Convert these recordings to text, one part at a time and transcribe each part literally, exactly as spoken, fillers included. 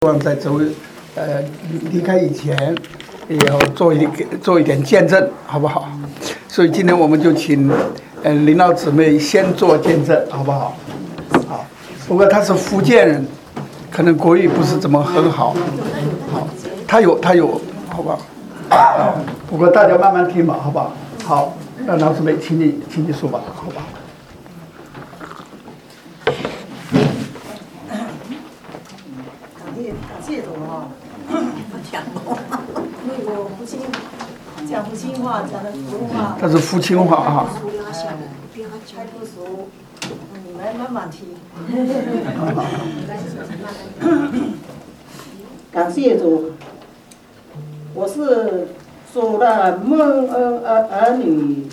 希望在周呃离开以前，也要做一做一点见证，好不好？所以今天我们就请呃林老姊妹先做见证，好不好？好。不过他是福建人，可能国语不是怎么很好。好，他有他有，好不好？啊，不过大家慢慢听吧，好不好？好，那老姊妹，请你请你说吧，好吧？ 谢主哈，讲过，因为我父亲讲福清话，讲的普通话， 他是福清话啊。 还不熟，你们慢慢听。感谢主，我是主的蒙恩儿儿女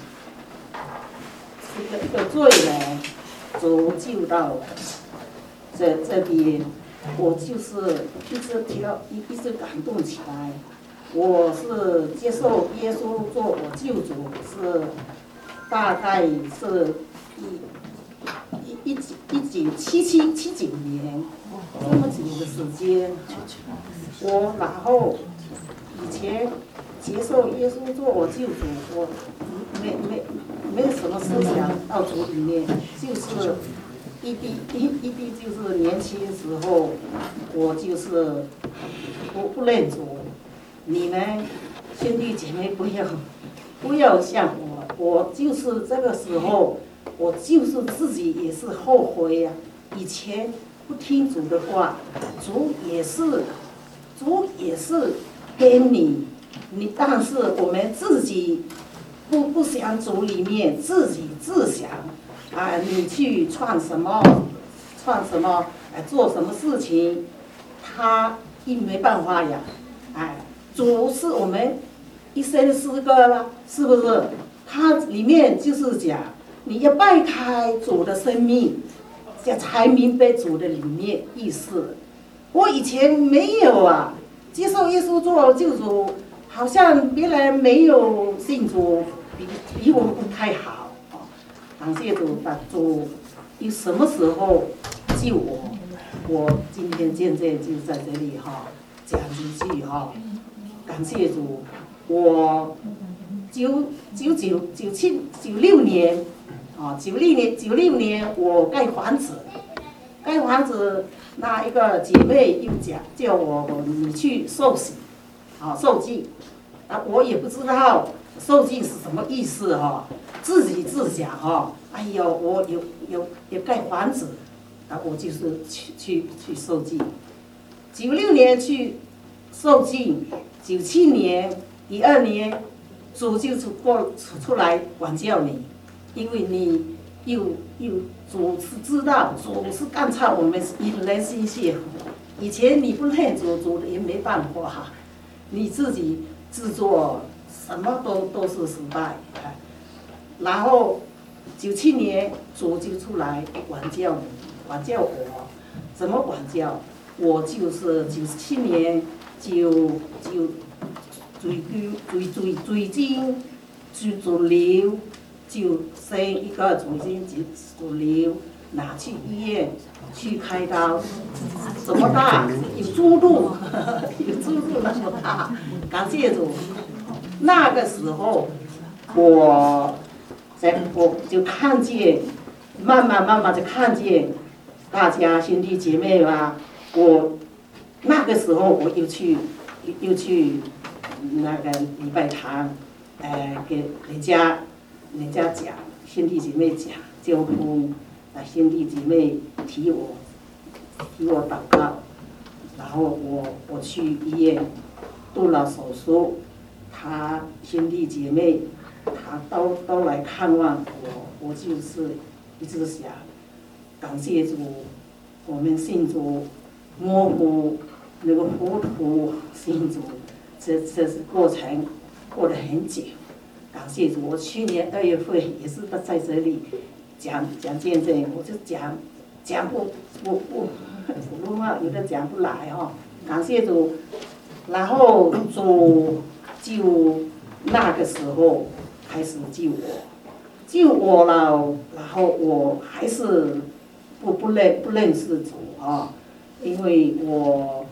的罪呢，主救到这这边。我就是一直提到一一直感动起来，我是接受耶稣做我救主，是大概是一一一一九七七七九年这么久的时间，我然后以前接受耶稣做我救主，我没没没有什么思想到主里面，就是。一滴一一滴就是年轻时候，我就是不不认主，你们兄弟姐妹不要不要像我，我就是这个时候，我就是自己也是后悔呀、啊，以前不听主的话，主也是主也是给你，你但是我们自己不不想主里面自己自想。啊，你去创什么，创什么，哎，做什么事情，他一没办法呀，哎，主是我们一生诗歌了，是不是？它里面就是讲，你要掰开主的生命，才才明白主的里面意思。我以前没有啊，接受耶稣做救主，好像别人没有信主，比比我不太好。感谢主，把主你什么时候救我？我今天见证就在这里哈，讲几句哈。感谢主，我九九九九七九六年啊，九六年九六年我盖房子，盖房子那一个姐妹又讲叫我你去受洗，啊受祭，啊我也不知道受祭是什么意思哈。自己自讲哈，哎呦，我有有有盖房子，啊，我就是去去去受祭。九六年去受祭，九七年、一二年，主就出过出出来管教你，因为你又又主是知道，主是干操我们引人心血。以前你不认主，主也没办法哈，你自己制作什么都都是失败。然后九七年主就出来管教你，管教我，怎么管教？我就是九七年就就追追追追经，就主流，就生一个主经主流，拿去医院去开刀，这么大有猪肚，有猪肚那么大，感谢主。那个时候我。在我就看见，慢慢慢慢就看见大家兄弟姐妹吧。我那个时候我又去又去那个礼拜堂，呃，给人家人家讲兄弟姐妹讲交通，啊兄弟姐妹提我提我祷告，然后我我去医院做了手术，他兄弟姐妹。他都都来看望我，我就是一直想感谢主，我们信主模糊那个糊涂信主，这这是过程过了很久，感谢主。我去年二月份也是在这里讲讲见证，我就讲讲不不不普通话有的讲不来哦，感谢主。然后主就那个时候。开始救我，救我了，然后我还是不不认不认识主啊，因为我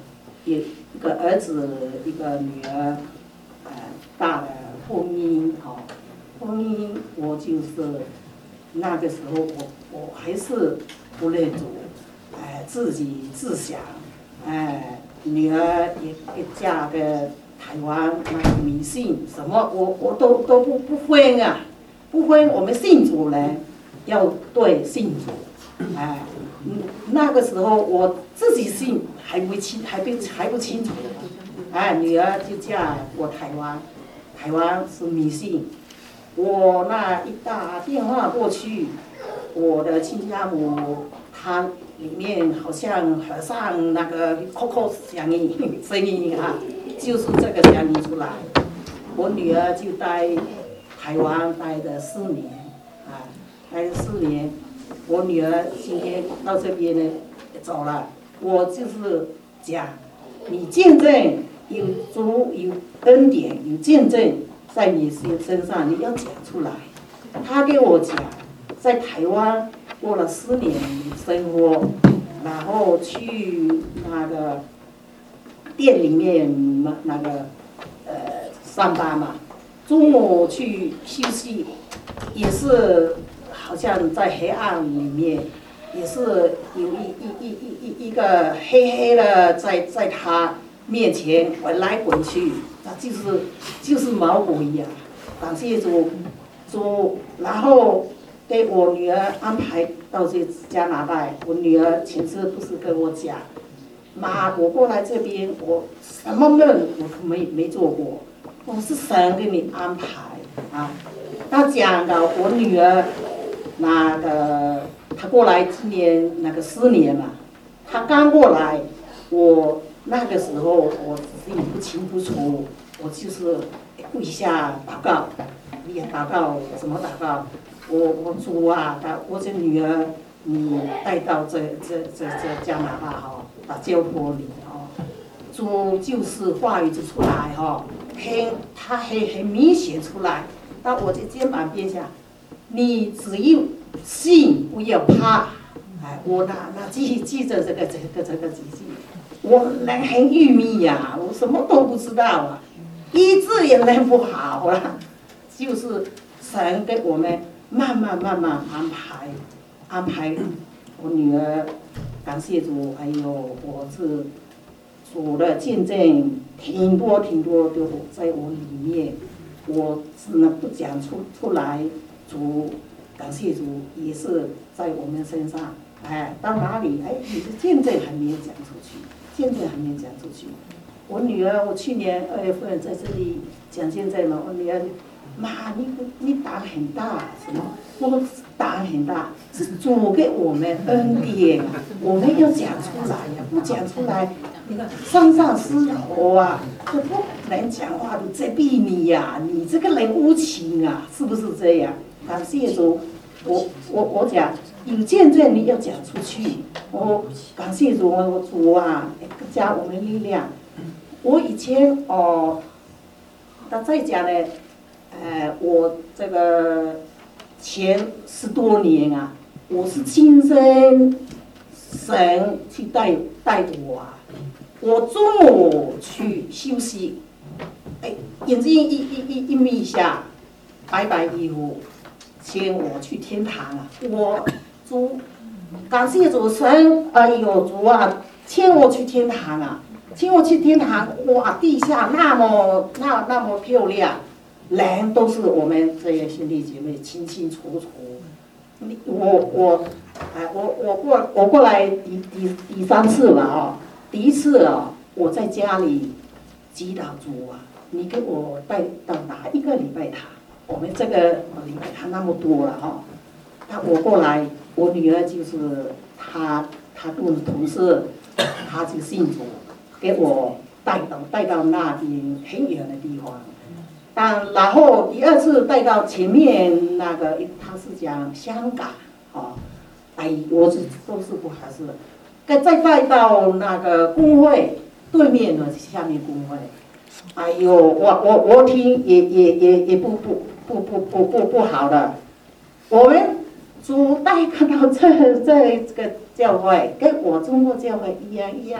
有一个儿子，一个女儿，呃，大的婚姻哦，婚姻我就是那个时候我我还是不认主，哎、呃，自己自想，哎、呃，女儿也也嫁个台湾那个迷信什么，我我都都不不分啊，不分我们信主人要对信主，哎、呃。嗯，那个时候我自己信还不清，还不还不清楚，哎，女儿就嫁过台湾，台湾是迷信。我那一打电话过去，我的亲家母她里面好像和尚那个口口响应声音啊，就是这个响应出来。我女儿就待台湾待了四年，啊，待了四年。我女儿今天到这边呢，走了。我就是讲，你见证有主有恩典有见证在你身身上，你要讲出来。她跟我讲，在台湾过了四年生活，然后去那个店里面那那个呃上班嘛，中午去休息，也是。好像在黑暗里面，也是有一一一一一一个黑黑的在在他面前滚来滚去，那就是就是毛鬼呀！感谢主，主，然后给我女儿安排到这加拿大。我女儿前次不是跟我讲，妈，我过来这边，我什么梦我都没没做过，我是神给你安排啊。他讲的我女儿。那个他过来今年那个四年嘛，他刚过来，我那个时候我自己不清不楚，我就是跪下祷告，也祷告怎么祷告？我我主啊，我这女儿你带到这这这这加拿大哈，把交托你哈，主就是话语就出来哈，很他很很明显出来，到我的肩膀边下。你只有信，不要怕。哎，我那那记记着这个这个这个记记，我人很愚昧呀，我什么都不知道啊，医治也弄不好了，就是神给我们慢慢慢慢安排，安排我女儿，感谢主，还有我是主的见证挺多挺多的在我里面，我只能不讲出出来。主，感谢主，也是在我们身上，哎，到哪里，哎，你的见证还没有讲出去，见证还没有讲出去。我女儿，我去年二月份在这里讲见证嘛，我女儿，妈，你你胆很大，什么？我胆很大，是主给我们恩典，我们要讲出来呀，不讲出来，你看上上狮头啊，就不能讲话都责备你呀，你这个人无情啊，是不是这样？感谢主，我我我讲有见证你要讲出去，我感谢主，我主啊，加我们力量。我以前哦，他在讲呢，呃，我这个前十多年啊，我是亲身神去带带我啊，我中午去休息，哎，眼睛一一一一眯一下，白白衣服。牵我去天堂啊！我主，感谢主神，哎呦主啊，牵我去天堂啊！牵我去天堂，哇，地下那么那那么漂亮，人都是我们这些兄弟姐妹清清楚楚。你我我，哎，我我过我过来第第第三次了啊！第一次啊，我在家里祈祷主啊，你给我带到哪一个礼拜堂？我们这个礼拜堂那么多了哈，那我过来，我女儿就是她，她跟我的同事，她就信主，给我带到带到那边很远的地方。但然后第二次带到前面那个，他是讲香港，哦，哎，我是都是不还是，再再带到那个工会对面的下面工会，哎呦，我我我听也也也也不不。不不不不不好的，我们主带看到这这这个教会跟我中国教会一样一样，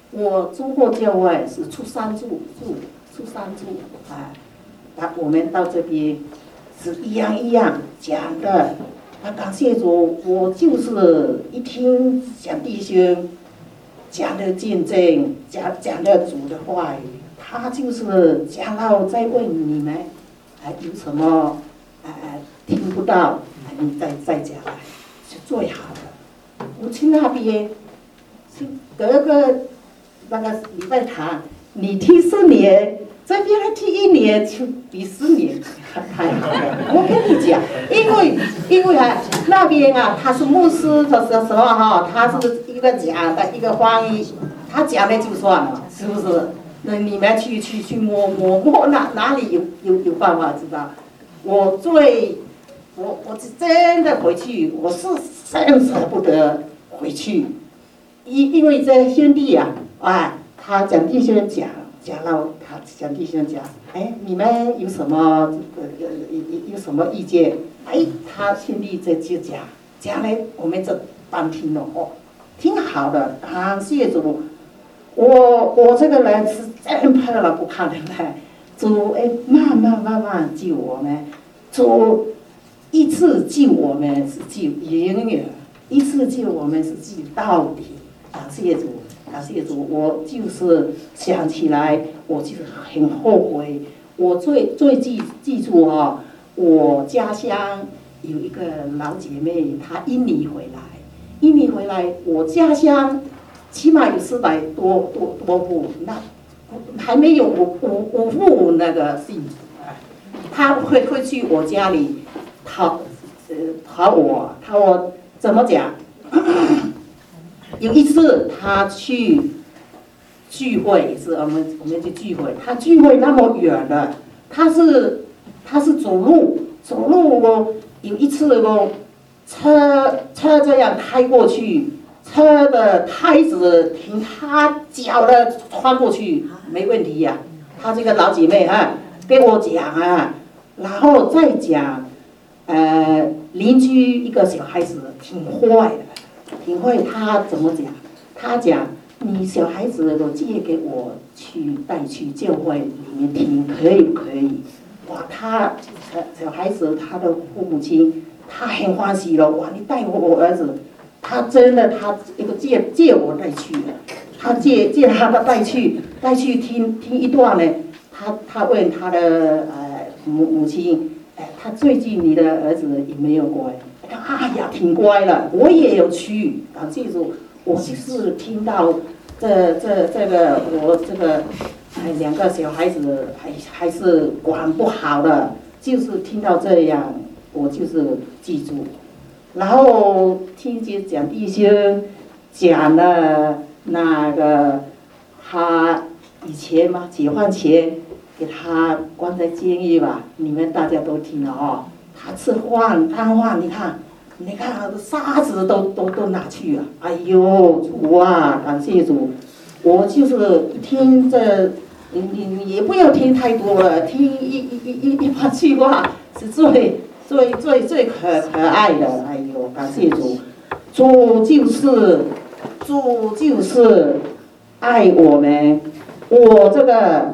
我中国教会是初三住住初三住，啊，那我们到这边是一样一样讲的。啊，感谢主，我就是一听讲弟兄讲的见证，讲讲的主的话语，他就是讲到再问你们，啊，有什么啊听不到，啊，你再再讲来，是最好的。我去那边，去隔个那个礼拜堂，你听四年，这边还听一年，就比四年还好了。我跟你讲，因为因为啊那边啊他是牧师的时候哈，他是一个讲的一个翻译，他讲的就算了，是不是？那你们去去去摸摸摸哪哪里有有有办法知道？我最我我是真的回去，我是真舍不得回去，因因为这兄弟啊，啊，他讲弟兄讲讲了，他讲弟兄讲，哎，你们有什么呃有有有什么意见？哎，他兄弟这就讲讲嘞，我们这当听了哦，挺好的，感谢主。我我这个人是真怕了不看的嘞，主哎慢慢慢慢救我们，主一次救我们是救永远，一次救我们是救到底。感谢主，感谢主，我就是想起来，我就是很后悔。我最最记记住啊，我家乡有一个老姐妹，她印尼回来，印尼回来，我家乡起码有四百多多多户，那还没有五五五户那个信主，她会会去我家里讨呃讨我，讨我怎么讲？有一次他去聚会，是我们我们去聚会，他聚会那么远的，他是他是走路走路哦，有一次哦，车车这样开过去，车的胎子停他脚的穿过去没问题呀、啊。他这个老姐妹啊，跟我讲啊，然后再讲，呃，邻居一个小孩子挺坏的。挺会他怎么讲？他讲你小孩子都借给我去带去教会里面听，可以可以。哇，他小孩子他的父母亲他很欢喜了。哇，你带我我儿子，他真的他一个借借我带去的，他借借他的带去带去听听一段呢。他他问他的呃母母亲，哎，他最近你的儿子有没有乖？哎呀，挺乖了，我也有去。感谢主，我就是听到这这这个我这个哎两个小孩子还还是管不好的，就是听到这样，我就是记住。然后听见讲弟兄讲了那个他以前嘛解放前给他关在监狱吧，你们大家都听了哦。他吃饭摊饭，你看，你看沙子都都都拿去了。哎呦，主啊，感谢主！我就是听这，你你你也不要听太多了，听一一一一一把句话是最最最最可可爱的。哎呦，感谢主！主就是主就是爱我们，我这个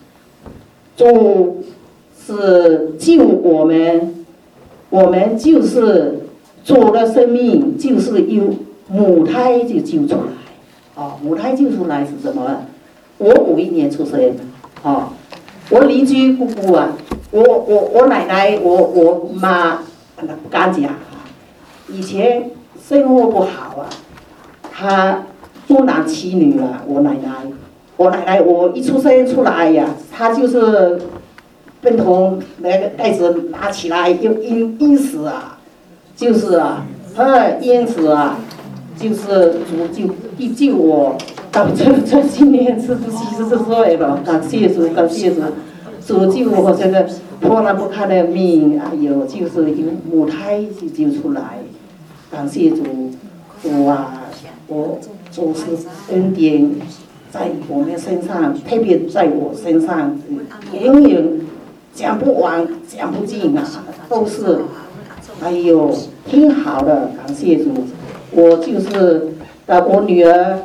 主是救我们。我们就是主的生命，就是由母胎就救出来。哦，母胎救出来是什么？我五一年出生，哦，我邻居姑姑啊，我我我奶奶，我我妈不敢讲啊，以前生活不好啊，她多男妻女了。我奶奶，我奶奶我一出生出来呀，她就是。粪桶那个袋子拿起来，又因因此啊，就是啊，呃，因此啊，就是主就必救我到这这今年是七十四岁了，感谢主，感谢主，主救我这个破烂不堪的命，哎呦，就是由母胎就救出来，感谢主，主啊，我主是恩典在我们身上，特别在我身上，永远。讲不完，讲不尽啊，都是，哎呦，挺好的，感谢主。我就是，呃，我女儿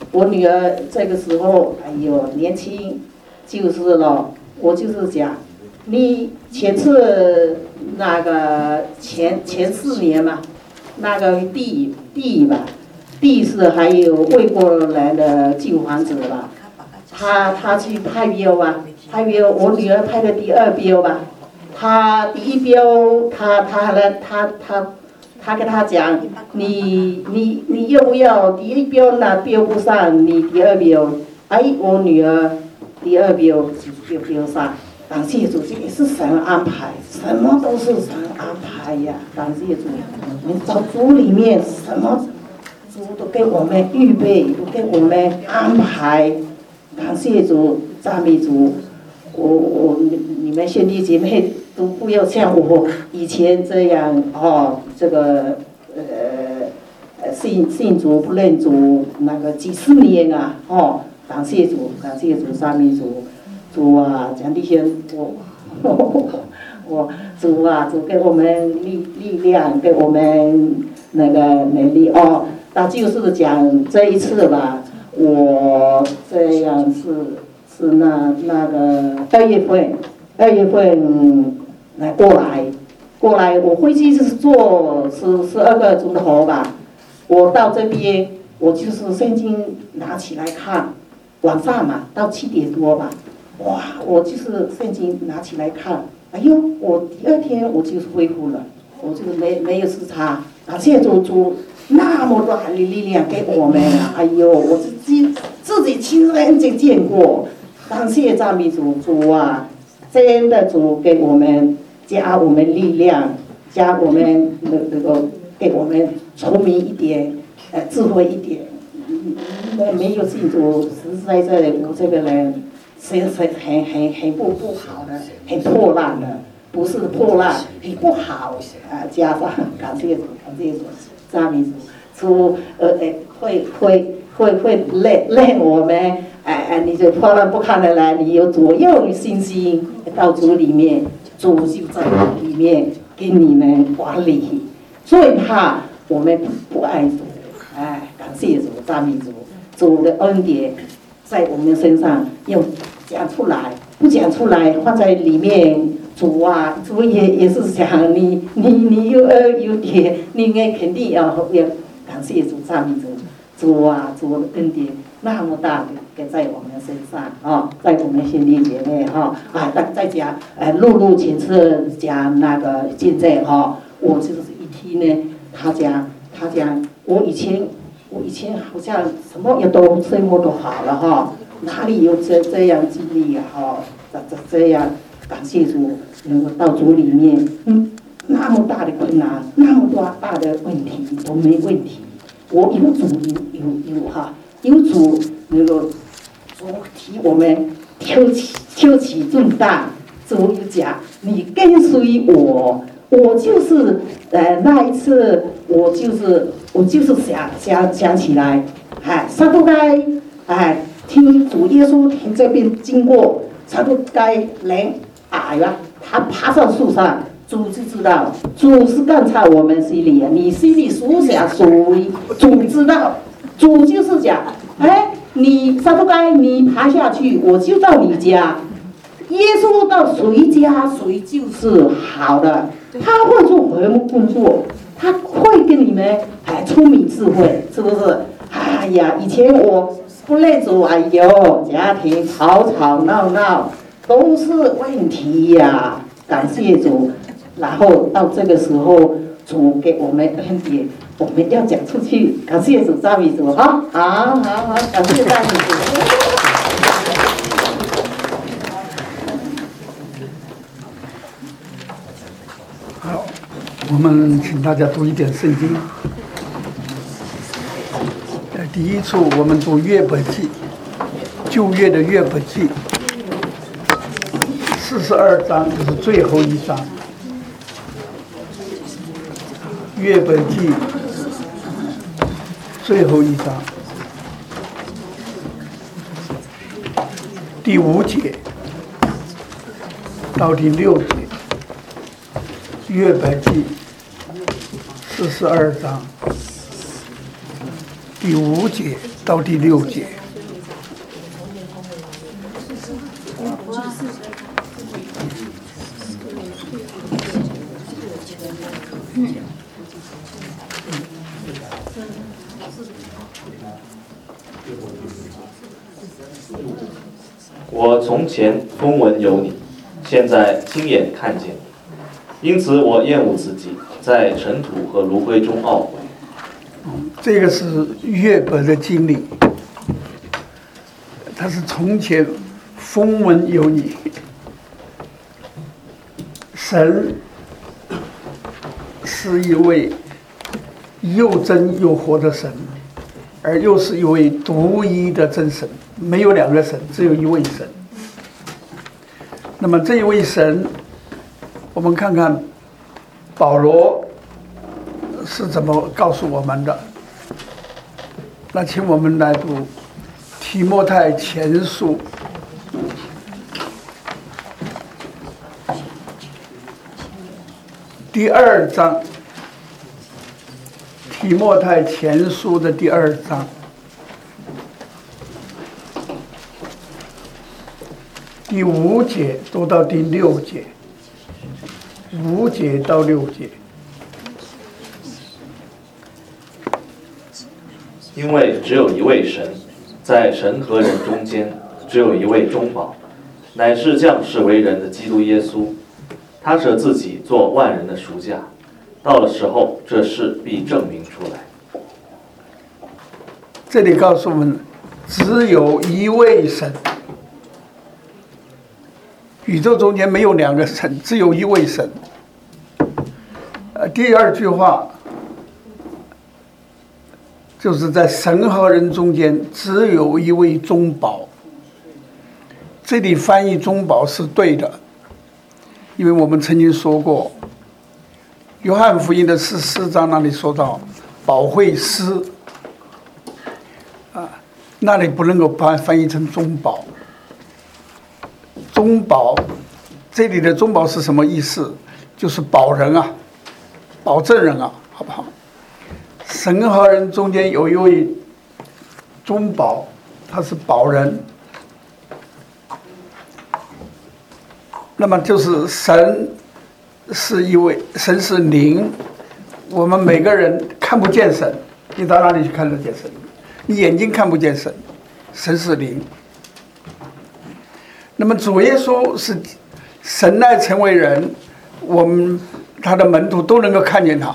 我女儿这个时候，哎呦，年轻，就是了，我就是讲，你前次那个前前四年嘛，那个地地吧，地是还有魏国来的旧房子吧，他他去派标吧，派标，我女儿派的第二标吧，他第一标，他他呢，他他。他跟他讲，你你你要不要第一标呢？标不上，你第二标。哎，我女儿第二标就标上。感谢主，这也是神安排，什么都是神安排呀！感谢主，你找主里面什么主都给我们预备，都给我们安排。感谢主，赞美主。我我你你们兄弟姐妹都不要像我以前这样哦，这个呃呃信信主不认主那个几十年啊哦，感谢主，感谢主，赞美主，主啊，讲弟兄我我主啊，主给我们力力量，给我们那个能力哦，那就是讲这一次吧，我这样是。是那那个二月份，二月份来过来，过来我飞机是坐十十二个钟头吧。我到这边，我就是圣经拿起来看，晚上嘛到七点多吧，哇，我就是圣经拿起来看，哎呦，我第二天我就是恢复了，我就是没没有时差，感谢主主那么多的力量给我们啊，哎呦，我自己自己亲眼睛见过。感谢赞美主，主啊，真的主给我们加我们力量，加我们那那个给我们聪明一点，呃，智慧一点。没没有信主，实实在在的，我这个人是是很很很不不好的，很破烂的，不是破烂，很不好啊。加上感谢主，感谢主，赞美主，主呃呃会会会会累累我们。哎哎，你就破烂不看得来，你有左右的信心到主里面，主就在里面给你们管理。所以怕我们不爱主，哎，感谢主，赞美主，主的恩典在我们身上要讲出来，不讲出来放在里面，主啊，主也也是想你你你有恩有典，你应该肯定要要感谢主，赞美主，主啊，主的恩典那么大的。在我们身上啊，在我们兄弟姐妹哈啊，再再讲，呃，露露前次讲那个见证哈，我就是一听呢，他讲他讲，我以前我以前好像什么也都生活都好了哈，哪里有这这样经历呀哈，这这这样感谢主，能够到主里面，嗯，那么大的困难，那么多大的问题都没问题，我有主有有有哈，有主那个。主替我们挑起挑起重担，主就讲你跟随我，我就是呃那一次我就是我就是想想想起来，哎，撒都该哎听主耶稣从这边经过，撒都该人矮了，他爬上树上，主就知道，主是观察我们心里，你心里所想所为，主知道，主就是讲，哎。你撒都该，你爬下去，我就到你家。耶稣到谁家，谁就是好的。他会做坟墓工作，他会跟你们哎聪明智慧，是不是？哎呀，以前我不认主，哎呦，家庭吵吵闹闹都是问题呀。感谢主，然后到这个时候，主给我们恩典。我们要讲出去，感谢主，赞美主，哈，好，好，好，感谢赞美主。 好，我们请大家读一点圣经。呃，第一处我们读约伯记，旧约的约伯记，四十二章就是最后一章。约伯记。最后一章，第五节到第六节，约伯记四十二章第五节到第六节。 我从前风闻有你，现在亲眼看见你，因此我厌恶自己，在尘土和炉灰中懊悔。 这个是约伯的经历，他是从前风闻有你，神是一位又真又活的神，而又是一位独一的真神，没有两个神，只有一位神。那么这一位神，我们看看保罗是怎么告诉我们的。那请我们来读提摩太前书第二章，提摩太前书的第二章第五节读到第六节，五节到六节。 因为只有一位神，在神和人中间只有一位中保，乃是降世为人的基督耶稣。他舍自己做万人的赎价，到了时候，这事必证明出来。 这里告诉我们，只有一位神，宇宙中间没有两个神，只有一位神。呃，第二句话就是在神和人中间只有一位中保。这里翻译中保是对的，因为我们曾经说过，约翰福音的十四章那里说到保惠师，啊，那里不能够把翻译成中保。中保，这里的中保是什么意思？就是保人啊，保证人啊，好不好？神和人中间有一位中保，他是保人。那么就是神是一位，神是灵，我们每个人看不见神，你到哪里去看得见神？你眼睛看不见神，神是灵。那么主耶稣是神来成为人，我们他的门徒都能够看见他。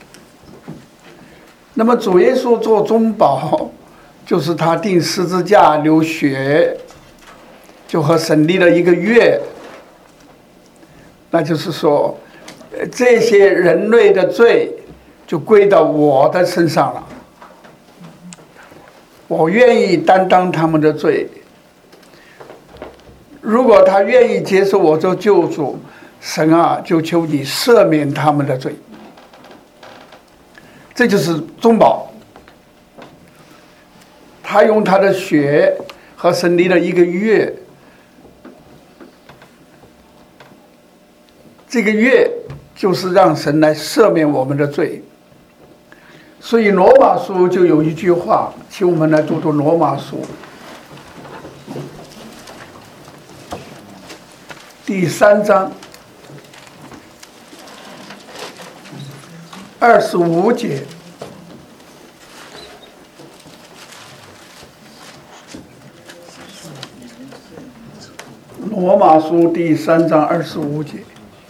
那么主耶稣做中保，就是他钉十字架流血，就和神立了一个约。那就是说，这些人类的罪就归到我的身上了，我愿意担当他们的罪。如果他愿意接受我做救主，神啊，就求你赦免他们的罪。这就是中保，他用他的血和神立了一个约，这个约就是让神来赦免我们的罪。所以罗马书就有一句话，请我们来读读罗马书第三章二十五节。罗马书第三章二十五节。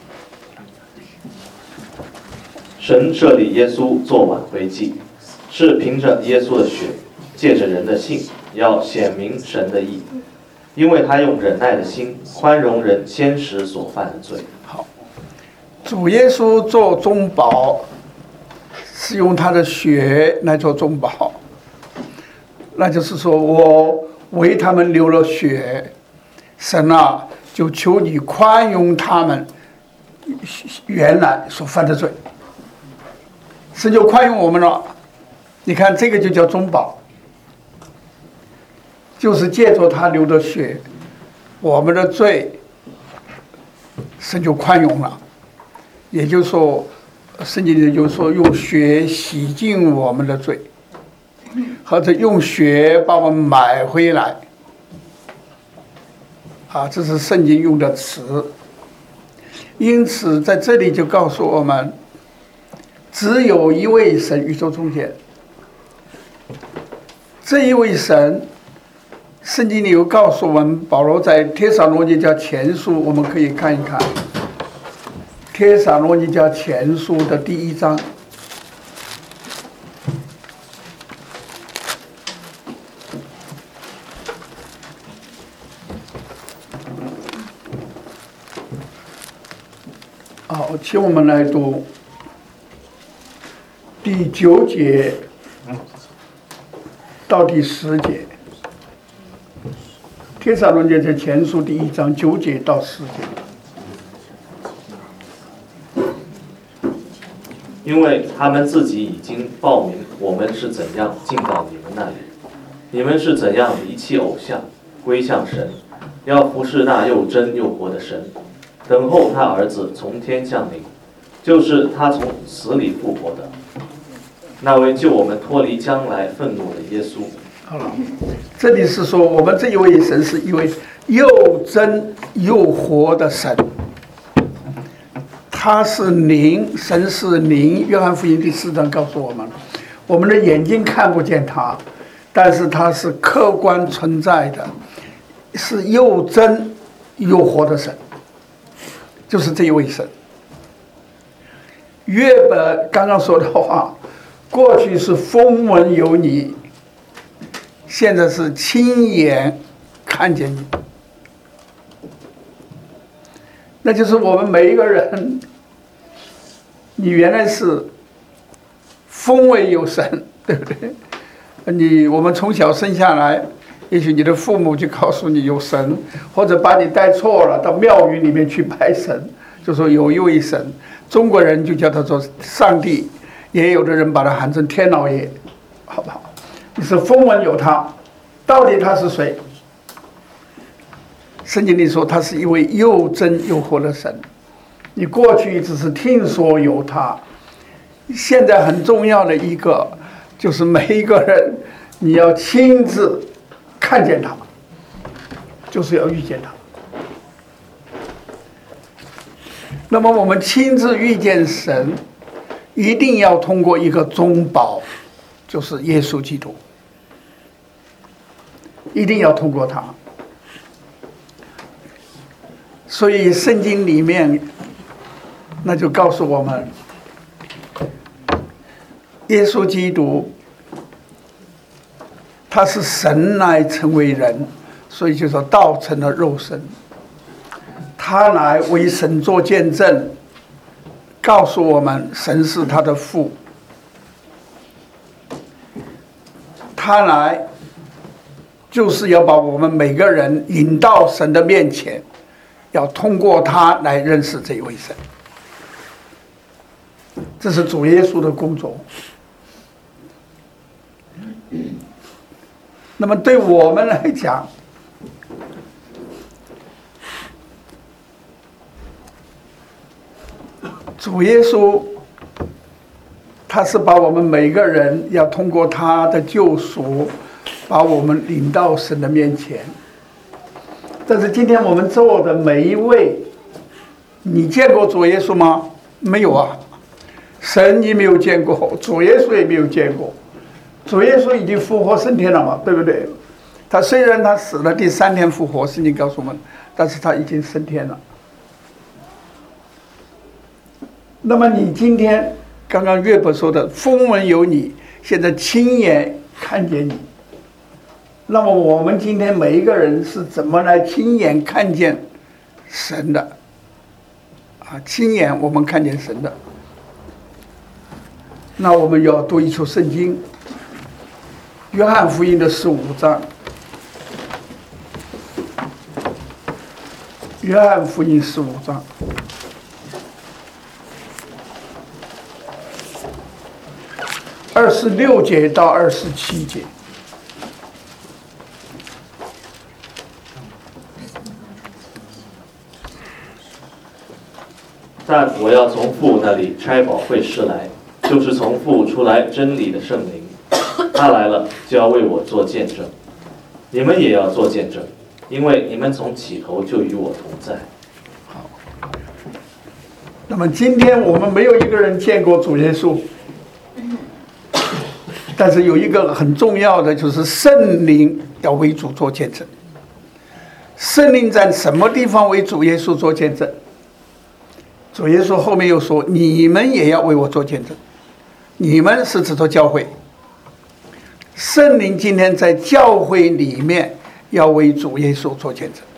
神设立耶稣做挽回祭，是凭着耶稣的血，借着人的信，要显明神的义，因为他用忍耐的心宽容人先时所犯的罪。 好，主耶稣做中保，是用他的血来做中保，那就是说我为他们流了血，神啊，就求你宽容他们原来所犯的罪。神就宽容我们了，你看这个就叫中保，就是借着他流的血，我们的罪神就宽容了。也就是说，圣经里就说用血洗净我们的罪。 或者用血把我们买回来。啊，这是圣经用的词。因此在这里就告诉我们，只有一位神，宇宙中间。这一位神，圣经里有告诉我们，保罗在帖撒罗尼迦前书，我们可以看一看帖撒罗尼迦前书的第一章。好，请我们来读第九节到第十节。帖撒罗尼迦前书第一章九节到十节。 因为他们自己已经报明我们是怎样进到你们那里，你们是怎样离弃偶像，归向神，要服侍那又真又活的神，等候他儿子从天降临，就是他从死里复活的，那位救我们脱离将来愤怒的耶稣。 好了，这里是说我们这一位神是一位又真又活的神，他是灵，神是灵。约翰福音第四章告诉我们，我们的眼睛看不见他，但是他是客观存在的，是又真又活的神，就是这一位神。约伯刚刚说的话，过去是风闻有你，现在是亲眼看见你。那就是我们每一个人，你原来是风闻有神，对不对？你我们从小生下来，也许你的父母就告诉你有神，或者把你带错了，到庙宇里面去拜神，就说有一位神。中国人就叫他做上帝，也有的人把他喊成天老爷，好不好？你是风闻有他，到底他是谁？圣经里说他是一位又真又活的神。你过去只是听说有他，现在很重要的一个就是每一个人你要亲自看见他，就是要遇见他。那么我们亲自遇见神，一定要通过一个中保，就是耶稣基督，一定要通过他。所以圣经里面那就告诉我们，耶稣基督他是神来成为人，所以就说道成了肉身，他来为神做见证，告诉我们神是他的父，他来就是要把我们每个人引到神的面前，要通过他来认识这一位神。这是主耶稣的工作。那么对我们来讲，主耶稣他是把我们每个人要通过他的救赎，把我们领到神的面前。但是今天我们做的每一位，你见过主耶稣吗？没有啊，神你没有见过，主耶稣也没有见过。主耶稣已经复活升天了嘛，对不对？他虽然他死了，第三天复活，圣经告诉我们，但是他已经升天了。那么你今天刚刚约伯说的风闻有你，现在亲眼看见你，那么我们今天每一个人是怎么来亲眼看见神的啊？亲眼我们看见神的，那我们要读一处圣经，约翰福音的十五章。约翰福音十五章二十六节到二十七节。 但我要从父那里差保惠师来，就是从父出来真理的圣灵， 他来了就要为我做见证，你们也要做见证，因为你们从起头就与我同在。 好，那么今天我们没有一个人见过主耶稣，但是有一个很重要的，就是圣灵要为主做见证。圣灵在什么地方为主耶稣做见证？主耶稣后面又说：“你们也要为我做见证。”你们是指着教会。圣灵今天在教会里面要为主耶稣做见证。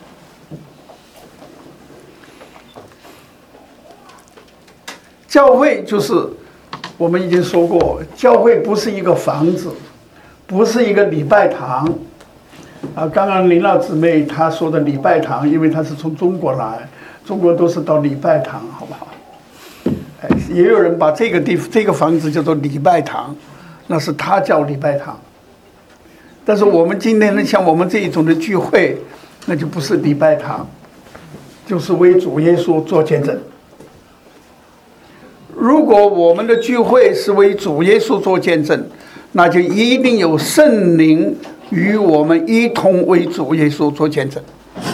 教会就是我们已经说过，教会不是一个房子，不是一个礼拜堂。啊，刚刚林老姊妹她说的礼拜堂，因为她是从中国来，中国都是到礼拜堂，好不好？哎，也有人把这个地这个房子叫做礼拜堂，那是他叫礼拜堂。但是我们今天呢，像我们这一种的聚会，那就不是礼拜堂，就是为主耶稣做见证。如果我们的聚会是为主耶稣做见证，那就一定有圣灵与我们一同为主耶稣做见证。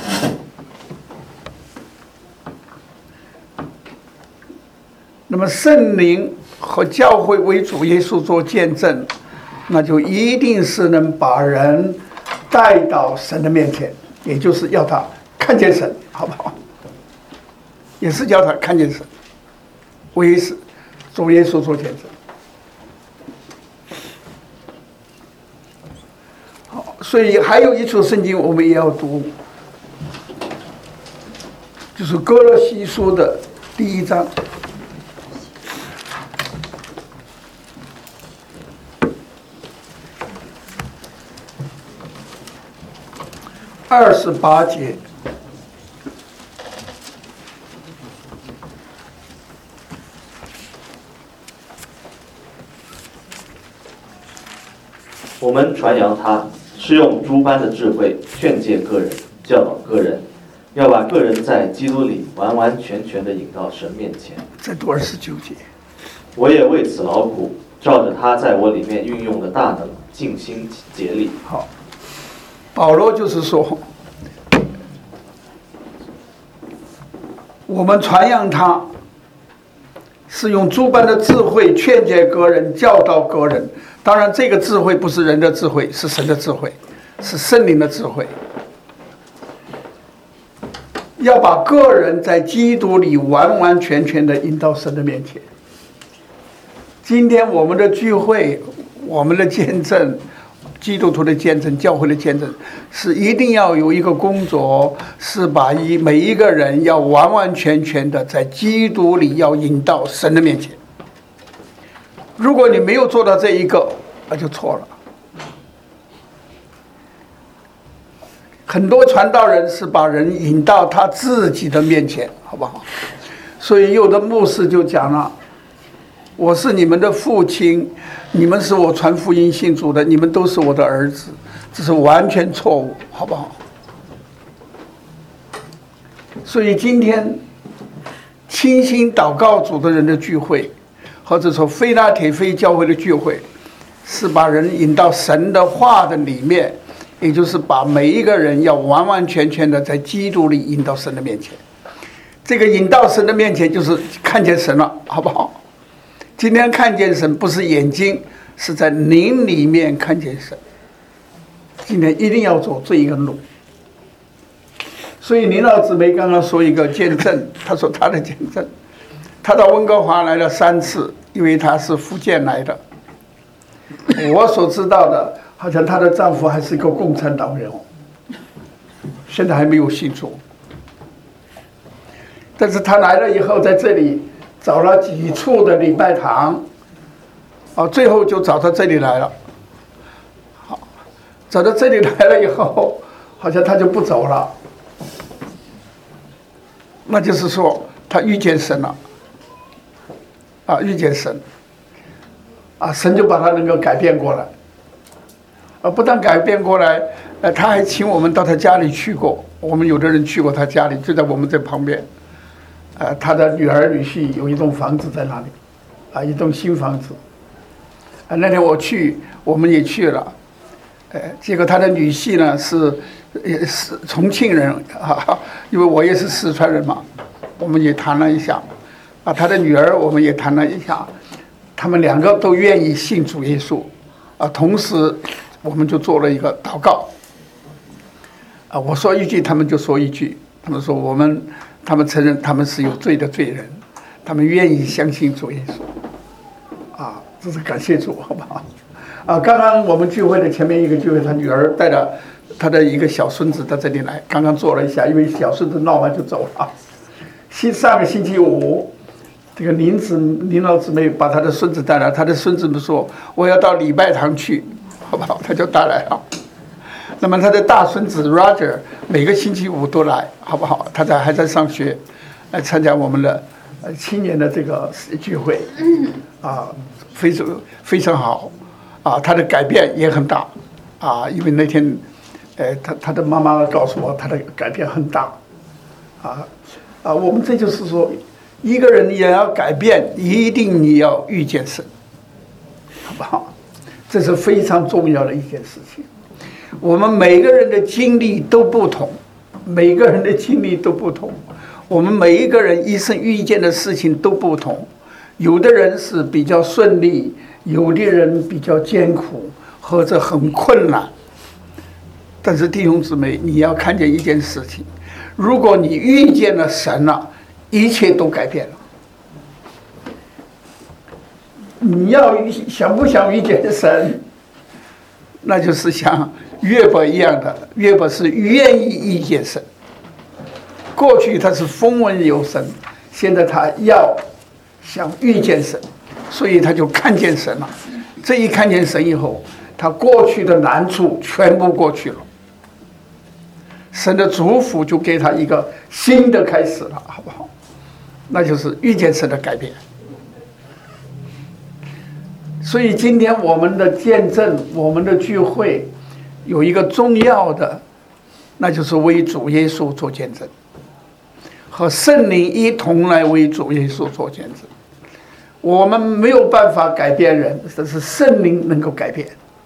那么圣灵和教会为主耶稣做见证，那就一定是能把人带到神的面前，也就是要他看见神，好不好？也是叫他看见神，为主耶稣做见证。好，所以还有一处圣经我们也要读，就是哥罗西书的第一章。二十八节， 我们传扬他，是用诸般的智慧劝诫个人，教导个人，要把个人在基督里完完全全的引到神面前。 再读二十九节。 我也为此劳苦，照着他在我里面运用的大能，尽心竭力。 好，保罗就是说，我们传扬他，是用诸般的智慧劝诫个人，教导个人。当然，这个智慧不是人的智慧，是神的智慧，是圣灵的智慧。要把个人在基督里完完全全的引到神的面前。今天我们的聚会，我们的见证，基督徒的见证，教会的见证，是一定要有一个工作，是把一每一个人要完完全全的在基督里要引到神的面前。如果你没有做到这一个，那就错了。很多传道人是把人引到他自己的面前，好不好？所以有的牧师就讲了，我是你们的父亲，你们是我传福音信主的，你们都是我的儿子，这是完全错误，好不好？所以今天倾心祷告主的人的聚会，或者说非拉铁非教会的聚会，是把人引到神的话的里面，也就是把每一个人要完完全全的在基督里引到神的面前。这个引到神的面前，就是看见神了，好不好？今天看见神不是眼睛，是在灵里面看见神。今天一定要走这一个路。所以林老姊妹刚刚说一个见证，她说她的见证，她到温哥华来了三次，因为她是福建来的。我所知道的，好像她的丈夫还是一个共产党员，现在还没有信主。但是她来了以后，在这里找了几处的礼拜堂，哦，最后就找到这里来了。好，找到这里来了以后，好像他就不走了。那就是说，他遇见神了，啊，遇见神，啊，神就把他能够改变过来，啊，不但改变过来，呃，他还请我们到他家里去过。我们有的人去过他家里，就在我们这旁边。呃，他的女儿女婿有一栋房子在那里，啊，一栋新房子。 啊，那天我去，我们也去了，呃，结果他的女婿呢是也是重庆人啊，因为我也是四川人嘛，我们也谈了一下，啊，他的女儿我们也谈了一下，他们两个都愿意信主耶稣，啊，同时我们就做了一个祷告，啊，我说一句，他们就说一句，他们说我们，他们承认他们是有罪的罪人，他们愿意相信主耶稣，啊，这是感谢主，好不好？啊，刚刚我们聚会的前面一个聚会，他女儿带着他的一个小孙子到这里来，刚刚坐了一下，因为小孙子闹完就走了。星上个星期五，这个林子林老姊妹把他的孙子带来，他的孙子们说我要到礼拜堂去，好不好？他就带来了。那么他的大孙子 Roger 每个星期五都来，好不好？他在还在上学，来参加我们的呃青年的这个聚会，啊，非常非常好。啊，他的改变也很大，啊，因为那天，呃，他他的妈妈告诉我，他的改变很大，啊，啊，我们这就是说，一个人也要改变，一定你要遇见神，好不好？这是非常重要的一件事情。我们每个人的经历都不同，每个人的经历都不同，我们每一个人一生遇见的事情都不同，有的人是比较顺利。有的人比较艰苦或者很困难，但是弟兄姊妹，你要看见一件事情，如果你遇见了神了，一切都改变了。你要想不想遇见神，那就是像约伯一样的，约伯是愿意遇见神。过去他是风闻有神，现在他要想遇见神，所以他就看见神了。这一看见神以后，他过去的难处全部过去了，神的祝福就给他一个新的开始了，好不好？那就是遇见神的改变。所以今天我们的见证，我们的聚会有一个重要的，那就是为主耶稣做见证，和圣灵一同来为主耶稣做见证。我们没有办法改变人，但是圣灵能够改变，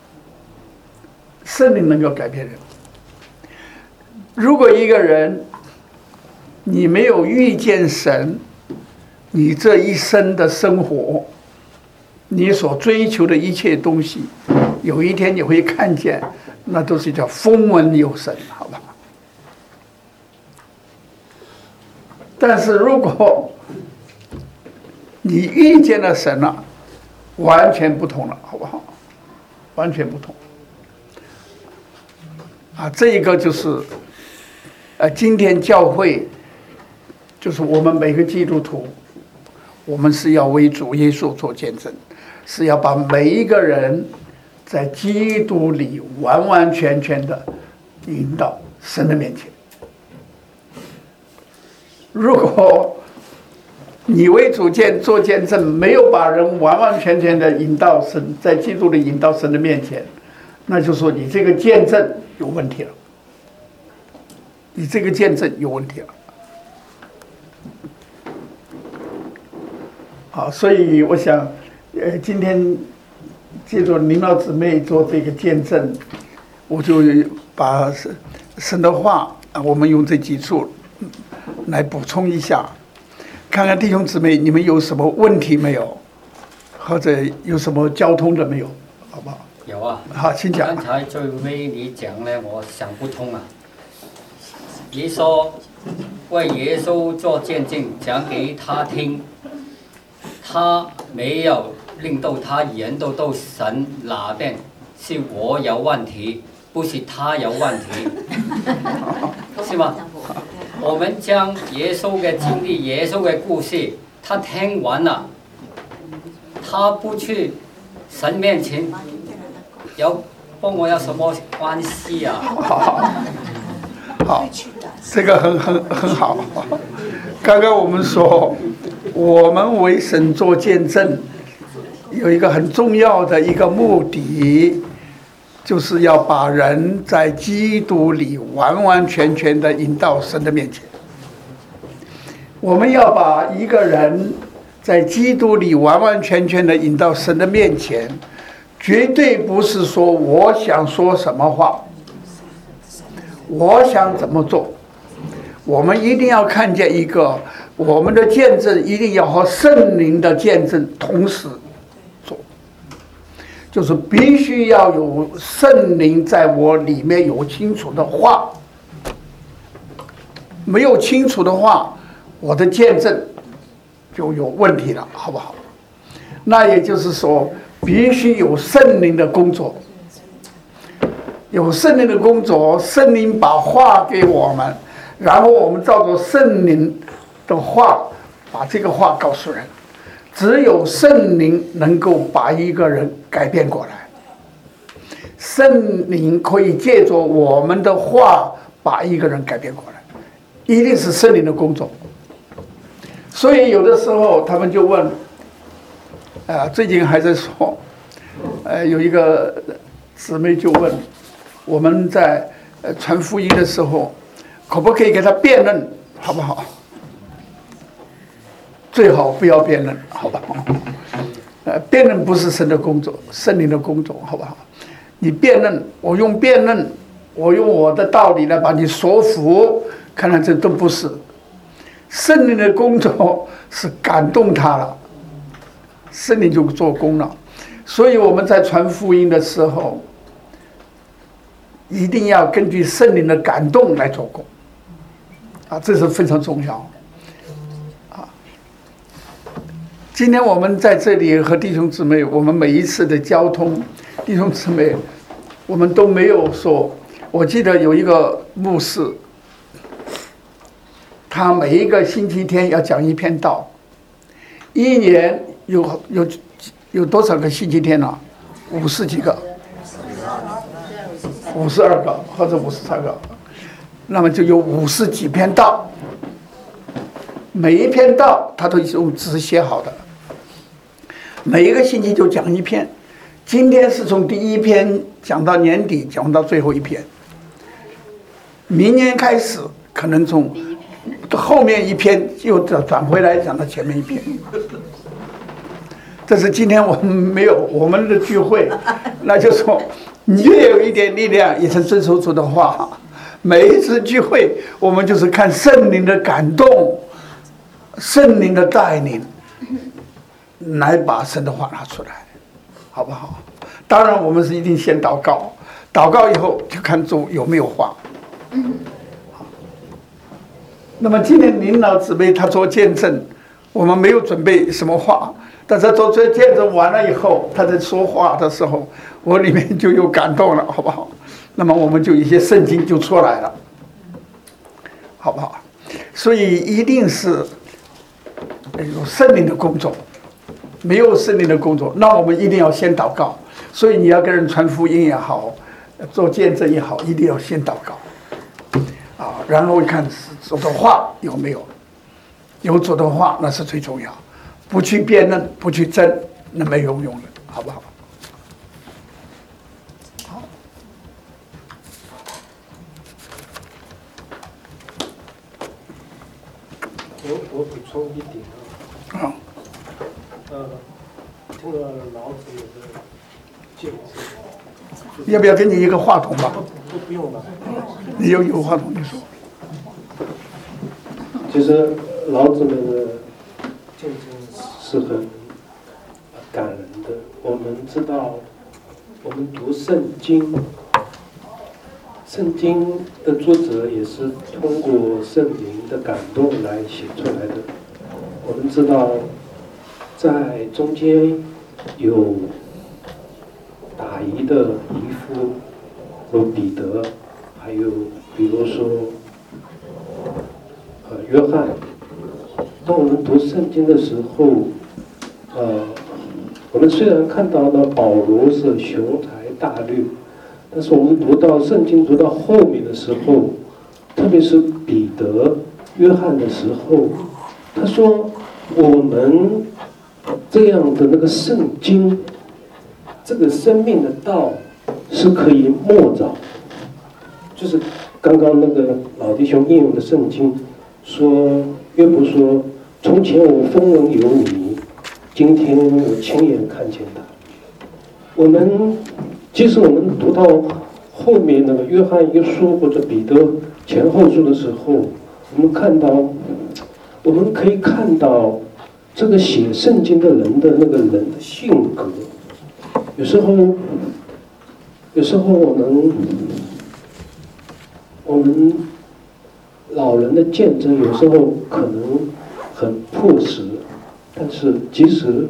圣灵能够改变人。如果一个人你没有遇见神，你这一生的生活，你所追求的一切东西，有一天你会看见，那都是叫风闻有神，好不好？但是如果你遇见了神了，完全不同了，好不好？完全不同。啊，这一个就是，呃，今天教会，就是我们每个基督徒，我们是要为主耶稣做见证，是要把每一个人在基督里完完全全的引导神的面前。如果你为主见做见证，没有把人完完全全的引到神，在基督里引到神的面前，那就说你这个见证有问题了，你这个见证有问题了。好，所以我想，呃，今天借着林老姊妹做这个见证，我就把神的话，我们用这几处来补充一下。看看弟兄姊妹，你们有什么问题没有，或者有什么交通的没有，好不好？ 有啊。 好，请讲。 刚才最尾你讲呢，我想不通啊。你说为耶稣做见证，讲给他听，他没有令到他人都到神那边，是我有问题，不是他有问题，是吗？我们将耶稣的经历、耶稣的故事，他听完了，他不去神面前，有跟我有什么关系啊？ 好，好，这个很很很好。刚刚我们说，我们为神做见证，有一个很重要的一个目的，就是要把人在基督里完完全全的引到神的面前。我们要把一个人在基督里完完全全的引到神的面前， 绝对不是说我想说什么话，我想怎么做。我们一定要看见一个，我们的见证一定要和圣灵的见证同时做，就是必须要有圣灵在我里面有清楚的话，没有清楚的话，我的见证就有问题了，好不好？那也就是说，必须有圣灵的工作，有圣灵的工作，圣灵把话给我们，然后我们照着圣灵的话，把这个话告诉人。只有圣灵能够把一个人改变过来，圣灵可以借着我们的话把一个人改变过来，一定是圣灵的工作。所以有的时候他们就问，啊，最近还在说，呃，有一个姊妹就问，我们在呃传福音的时候，可不可以给他辩论，好不好？最好不要辩论，好不好？呃，辩论不是神的工作，圣灵的工作，好不好？你辩论，我用辩论，我用我的道理来把你说服，看来这都不是。圣灵的工作是感动他了，圣灵就做工了。所以我们在传福音的时候，一定要根据圣灵的感动来做工，啊，这是非常重要。啊，今天我们在这里和弟兄姊妹，我们每一次的交通，弟兄姊妹，我们都没有说。我记得有一个牧师，他每一个星期天要讲一篇道，一年有有有多少个星期天呢、啊？五十几个，五十二个或者五十三个，那么就有五十几篇道。每一篇道他都用纸写好的，每一个星期就讲一篇。今天是从第一篇讲到年底，讲到最后一篇。明年开始可能从后面一篇又转回来讲到前面一篇。这是今天我们没有我们的聚会，那就说你越有一点力量，也是遵守主的话。每一次聚会，我们就是看圣灵的感动，圣灵的带领，来把神的话拿出来，好不好？当然，我们是一定先祷告，祷告以后就看主有没有话。那么今天领导姊妹他做见证，我们没有准备什么话，但是做这见证完了以后，他在说话的时候，我里面就有感动了，好不好？那么我们就一些圣经就出来了，好不好？所以一定是有圣灵的工作，没有圣灵的工作，那我们一定要先祷告。所以你要跟人传福音也好，做见证也好，一定要先祷告。啊，然后看主的话有没有，有主的话那是最重要，不去辩论，不去争，那没有用的，好不好？好。 我我补充一点啊， 好。 呃，听了老子的见证， 要不要给你一个话筒吧？ 都不用了。 你有有话筒你说。 其实老子们的见证是很感人的。我们知道，我们读圣经，圣经的作者也是通过圣灵的感动来写出来的。我们知道，在中间有打鱼的渔夫，有彼得，还有比如说呃约翰。当我们读圣经的时候，呃，我们虽然看到了保罗是雄才大略，但是我们读到圣经读到后面的时候，特别是彼得、约翰的时候，他说我们这样的那个圣经，这个生命的道是可以默找，就是刚刚那个老弟兄应用的圣经说，约伯说，从前我风闻有你，今天我亲眼看见他。 我们即使我们读到后面那个约翰一书或者彼得前后书的时候，我们看到，我们可以看到这个写圣经的人的那个人的性格。有时候，有时候我们，我们老人的见证有时候可能很朴实，但是其实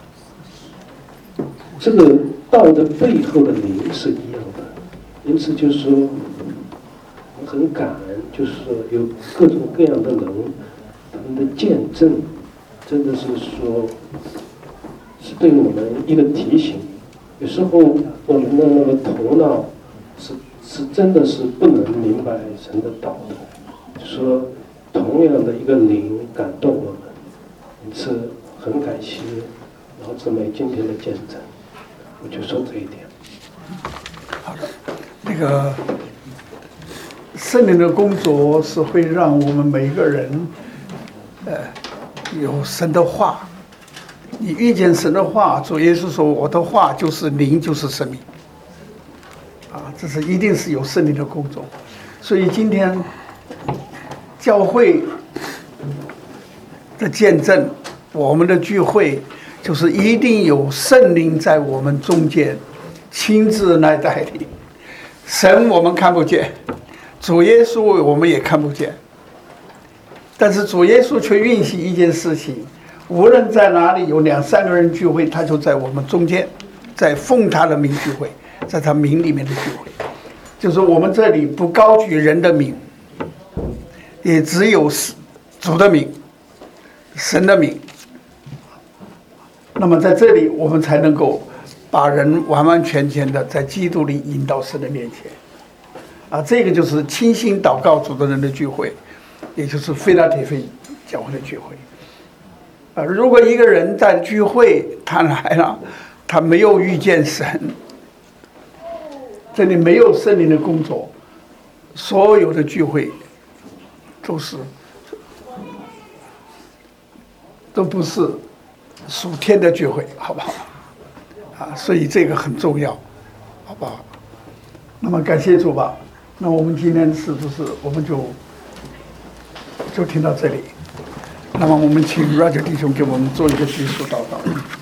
这个道的背后的灵是一样的。因此就是说，我很感恩，就是说有各种各样的人，他们的见证，真的是说，是对我们一个提醒。有时候我们的那个头脑是是真的是不能明白神的道的，就说同样的一个灵感动我们，因此很感谢老姊妹今天的见证，我就说这一点。 好的，那个圣灵的工作是会让我们每一个人，呃，有神的话。你遇见神的话，主耶稣说：“我的话就是灵，就是生命。”啊，这是一定是有圣灵的工作。所以今天教会的见证，我们的聚会，就是一定有圣灵在我们中间亲自来带领。神我们看不见，主耶稣我们也看不见，但是主耶稣却运行一件事情。无论在哪里有两三个人聚会，他就在我们中间，在奉他的名聚会，在他名里面的聚会。就是我们这里不高举人的名，也只有主的名、神的名。那么在这里，我们才能够把人完完全全的在基督里引到神的面前。啊，这个就是倾心祷告主的人的聚会，也就是非拉铁非教会的聚会。啊，如果一个人在聚会，他来了，他没有遇见神，这里没有圣灵的工作，所有的聚会都是都不是属天的聚会，好不好？啊，所以这个很重要，好不好？那么感谢主吧。那我们今天是不是我们就就听到这里？那么我们请 Roger 弟兄给我们做一个结束祷告。